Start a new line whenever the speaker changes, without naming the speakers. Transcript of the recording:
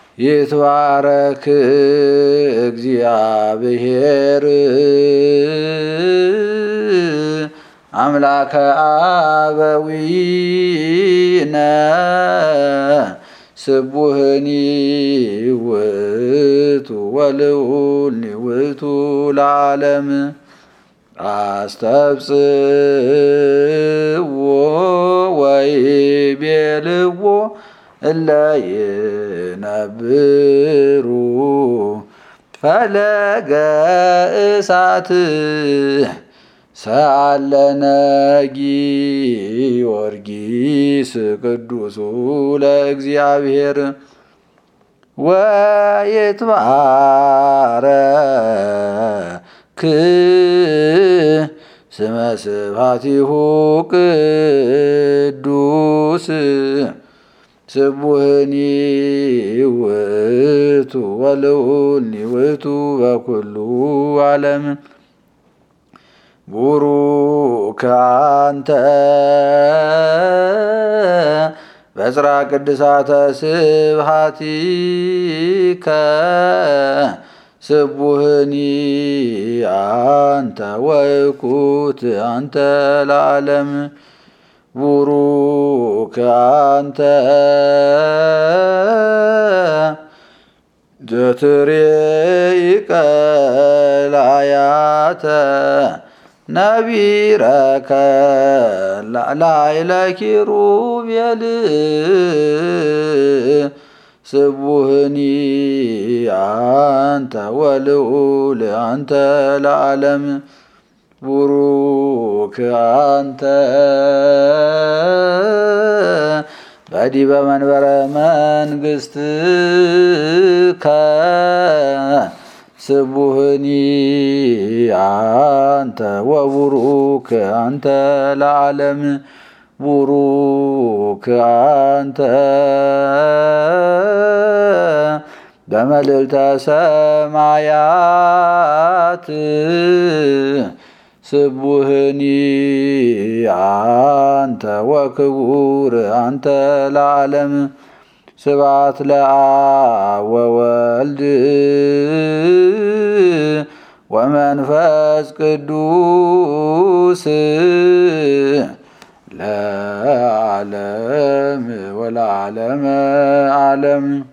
ይትባረክ እግዚአብሔር አምላከ አበዊነ ስቡህኒ ውእቱ ወልዑልኒ ውእቱ ለዓለም አስተብጽዎ ወይቤልዎ እለ ይነብሩ ፈለገ እሳት ሰአለነ ጊዮርጊስ ቅዱሱ ለእግዚአብሔር ወይትባረክ ስመ ስብሐቲሁ ቅዱስ ስቡህኒ ውእቱ ወልዑልኒ ውእቱ በኩሉ ዓለም ቡሩክ አንተ በጽርሐ ቅድሳተ ስብሐቲከ ስቡህኒ አንተ ወይኩት አንተ ለዓለም ቡሩክ አንተ ዘትሬኢ ቀላያተ ነቢረከ ላዕለ ኪሩቤል ስቡህኒ አንተ ወልዑል አንተ ለዓለም ቡሩክ አንተ በዲበ መንበረ መንግሥትከ ስቡህኒ አንተ ወቡሩክ አንተ ለዓለም ቡሩክ አንተ በመልዕልተ ሰማያት ስቡህኒ አንተ ወክቡር አንተ ለዓለም ስብሐት ለአብ ወወልድ ወመንፈስ ቅዱስ ለዓለም ወለዓለመ ዓለም